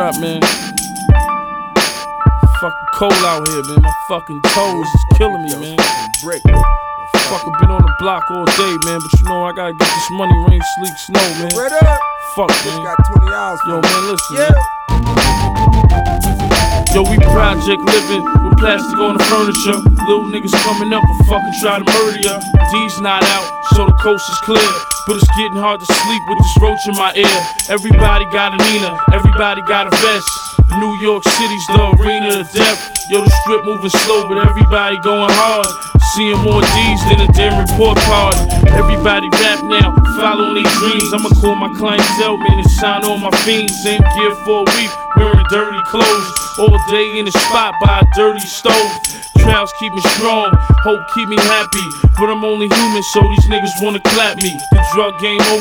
up, man? Fucking cold out here, man. My fucking toes is killing me, man. Fucking been on the block all day, man. But you know I gotta get this money, rain, sleet, snow, man. Fuck, man. Got 20 hours. Yo, man, listen, man. Yo, we project living with plastic on the furniture. Little niggas coming up and fucking try to murder ya. D's not out, so the coast is clear. But it's getting hard to sleep with this roach in my ear. Everybody got a Nina, everybody got a vest. New York City's the arena of death. Yo, the strip moving slow, but everybody going hard. Seeing more D's than a damn report card. Everybody rap now, following their dreams. I'ma call my clientele, man, and sign all my fiends. Same gear for a week, wearing dirty clothes. All day in the spot by a dirty stove. Trials keep me strong, hope keep me happy. But I'm only human, so these niggas wanna clap me. The drug game over.